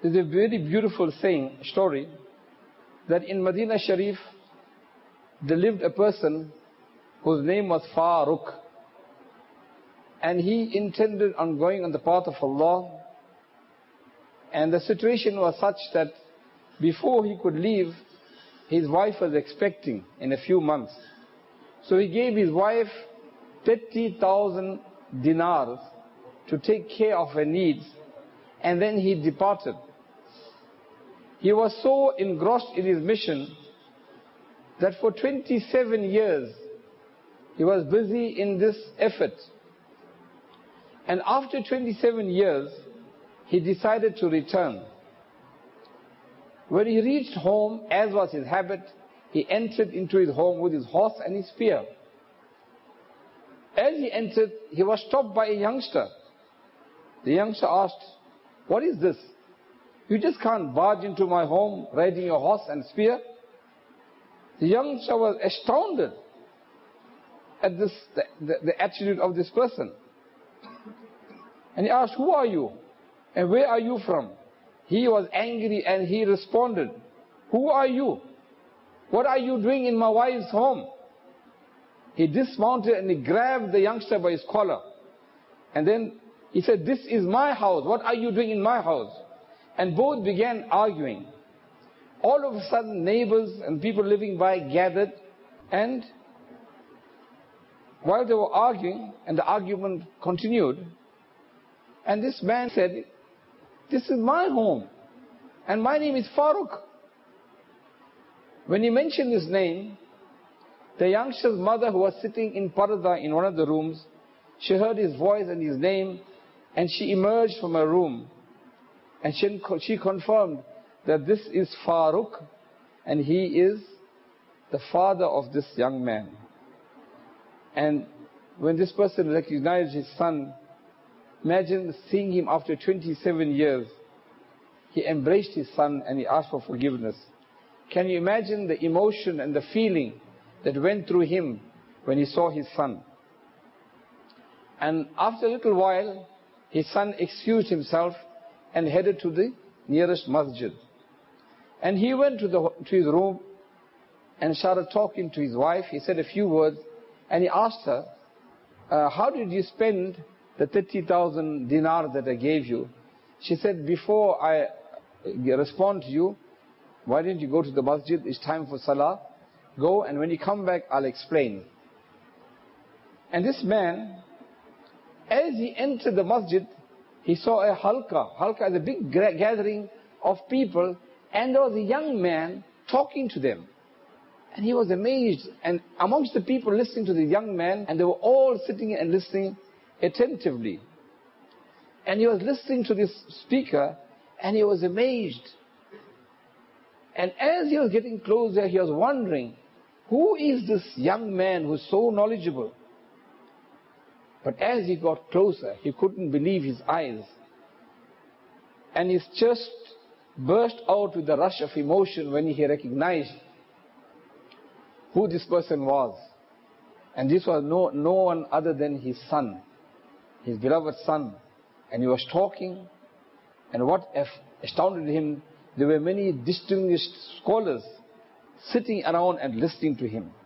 There's a very beautiful story, that in Medina Sharif, there lived a person whose name was Farooq. And he intended on going on the path of Allah. And the situation was such that before he could leave, his wife was expecting in a few months. So he gave his wife 30,000 dinars to take care of her needs, and then he departed. He was so engrossed in his mission that for 27 years he was busy in this effort. And after 27 years, he decided to return. When he reached home, as was his habit, he entered into his home with his horse and his spear. As he entered, he was stopped by a youngster. The youngster asked, "What is this? You just can't barge into my home riding your horse and spear." The youngster was astounded at the attitude of this person. And he asked, "Who are you? And where are you from?" He was angry and he responded, "Who are you? What are you doing in my wife's home?" He dismounted and he grabbed the youngster by his collar. And then he said, "This is my house. What are you doing in my house?" And both began arguing. All of a sudden, neighbors and people living by gathered, and while they were arguing, and the argument continued, and this man said, "This is my home, and my name is Farooq." When he mentioned his name, the youngster's mother, who was sitting in parda in one of the rooms, she heard his voice and his name, and she emerged from her room, and she confirmed that this is Farooq, and he is the father of this young man. And when this person recognized his son, imagine seeing him after 27 years. He embraced his son and he asked for forgiveness. Can you imagine the emotion and the feeling that went through him when he saw his son? And after a little while, his son excused himself and headed to the nearest masjid. And he went to his room and started talking to his wife. He said a few words and he asked her, "How did you spend the 30,000 dinars that I gave you?" She said, "Before I respond to you, why didn't you go to the masjid? It's time for salah. Go, and when you come back, I'll explain." And this man, as he entered the masjid, he saw a halqa. Halqa is a big gathering of people, and there was a young man talking to them. And he was amazed. And amongst the people listening to the young man, and they were all sitting and listening attentively. And he was listening to this speaker, and he was amazed. And as he was getting closer, he was wondering, who is this young man who's so knowledgeable? But as he got closer, he couldn't believe his eyes. And his chest burst out with a rush of emotion when he recognized who this person was. And this was no one other than his son, his beloved son. And he was talking, and what astounded him, there were many distinguished scholars sitting around and listening to him.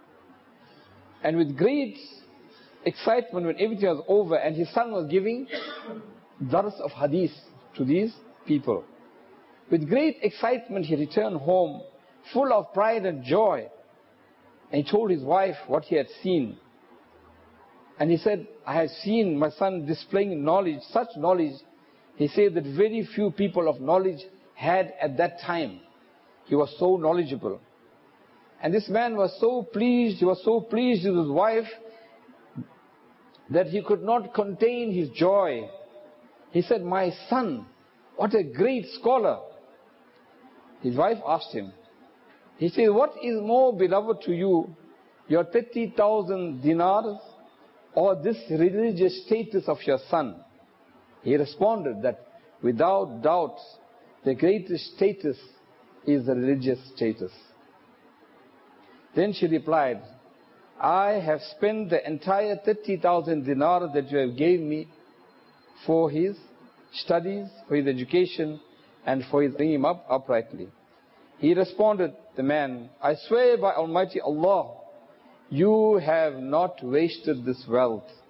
And with great excitement, when everything was over and his son was giving dars of hadith to these people, with great excitement he returned home full of pride and joy. And he told his wife what he had seen. And he said, "I have seen my son displaying knowledge, such knowledge," he said, "that very few people of knowledge had at that time." He was so knowledgeable. And this man was so pleased, he was so pleased with his wife, that he could not contain his joy. He said, "My son, what a great scholar." His wife asked him, he said, "What is more beloved to you, your 30,000 dinars or this religious status of your son?" He responded that without doubt, the greatest status is the religious status. Then she replied, "I have spent the entire 30,000 dinars that you have gave me for his studies, for his education, and for his bring him up uprightly. He responded, the man, I swear by Almighty Allah, you have not wasted this wealth.